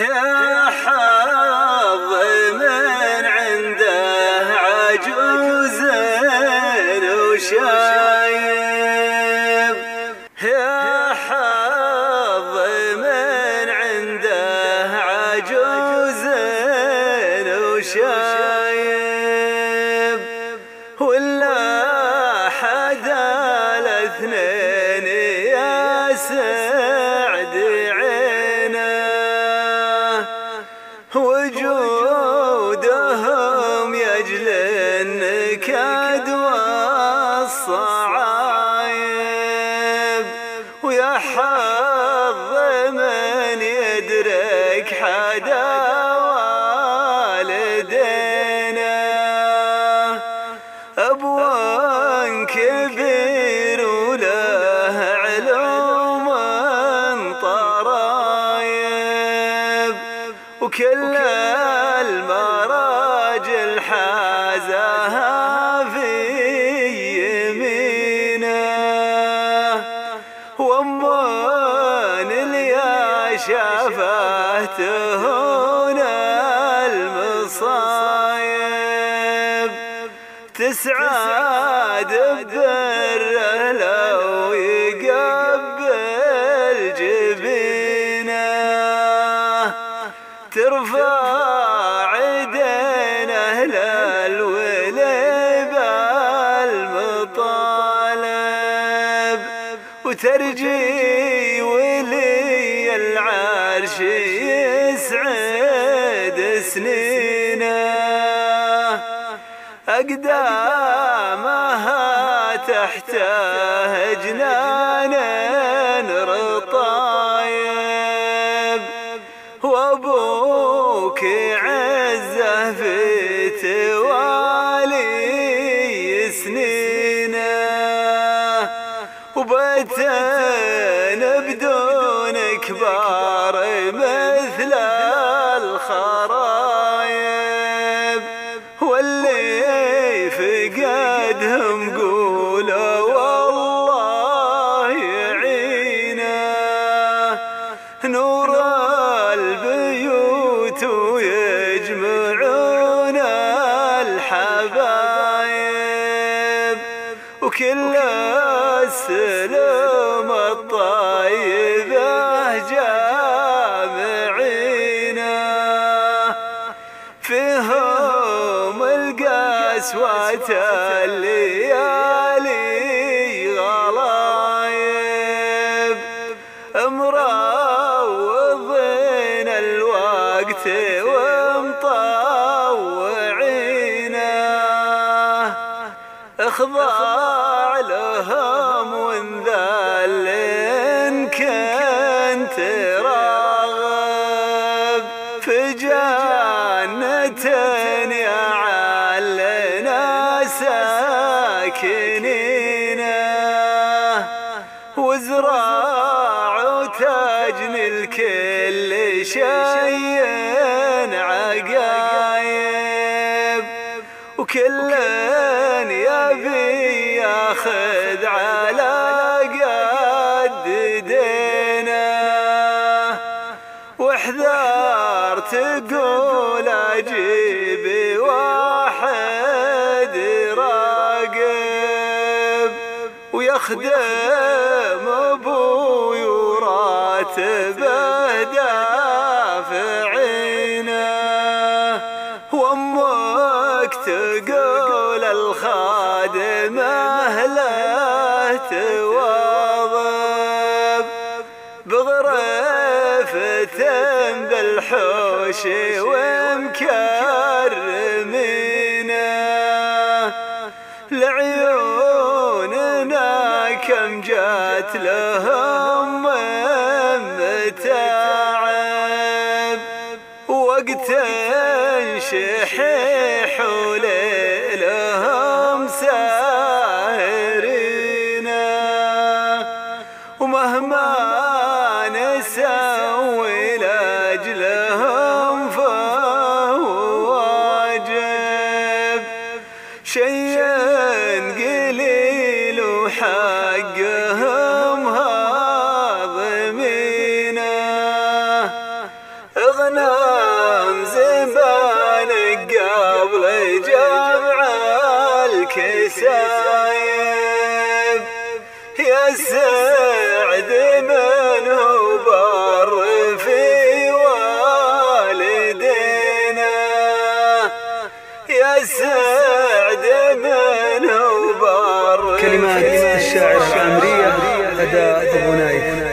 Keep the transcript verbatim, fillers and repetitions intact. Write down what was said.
يا حظ من عنده عجوز وشايب، يا حظ من عنده عجوز وشايب، ولا حدا الاثنين يا سعد عينه، وجودهم يجل النكد والصعايب، ويا حظ من يدرك حدا والدينا، أبو كبير وله علوم طرايب، وكل المراجل حازها في يمينه، وأمان اللي شافته هنا المصايب، تسعد ببره لو يقبل جبينه، ترفع عيدينه للولي بالمطالب، وترجي ولي العرش يسعد سنينه، أقدامها تحته جنان رطايب، وأبوك عزه في توالي سنينه، وبيتين بدون كبار مثل الخرايب، واللي فقدهم قولوا والله يعينه، نور البيوت ويجمعون الحبايب، وكل السلم الطيبة جامعينه، فيهم القسوة الليالي غلايب، مروضين الوقت ومطوعينه، اخضع لهم وانذل إن كنت راغب، في جنة يعلنا ساكنينه، وزراع وتجني الكل شيء عقايب، وكل يبي ياخذ على قد دينه، واحذر تقول اجيب واحد راقب، ويخدم ابوي وراتبه دافعينه، وامك تقول الخادمه له تواظب، بغرفة بالحوش ومكرمينه، لعيوننا كم جات لهم متاعب، وقت شحيح وليلهم ساهرينه، ومهما نسوي لأجلهم فهو واجب، شيء قليل وحقهم هاضمينه، اغنام زبانك قبل جمع الكسايب، يا السعد من هو بر في والدينا، يا السعد من هو بر. كلمات الشاعر الشامرية أداء أبو نايف.